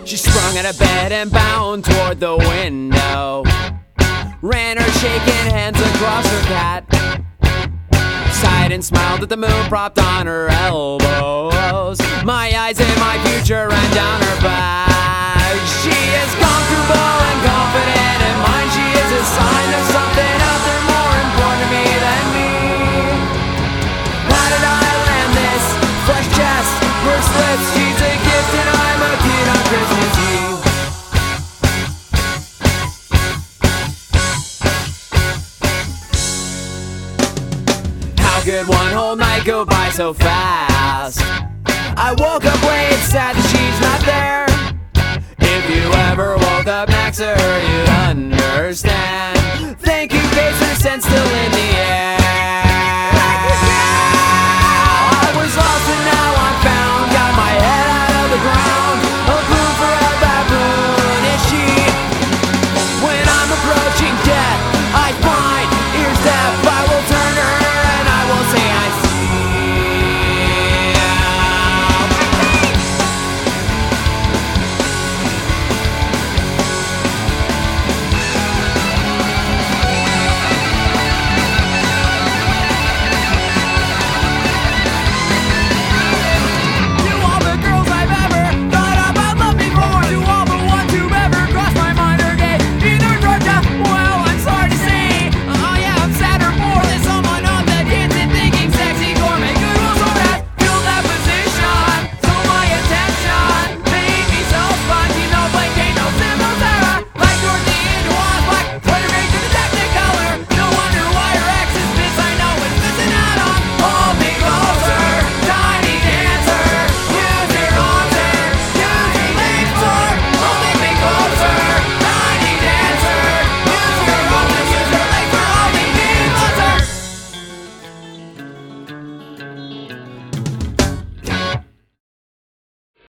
She sprung out of bed and bound toward the window, ran her shaking hands across her cat, sighed and smiled at the moon propped on her elbows. My eyes and my future ran down her back. She is comfortable and confident in mind. She is a sign of something out there more important to me than me. How did I land this fresh chest, pursed lips? She's a gift and I'm a kid on Christmas Eve. How could one whole night go by so fast? I woke up late, sad that she's not there. If you ever woke up next to her, you'd understand. Thank you, face and sense still in the air.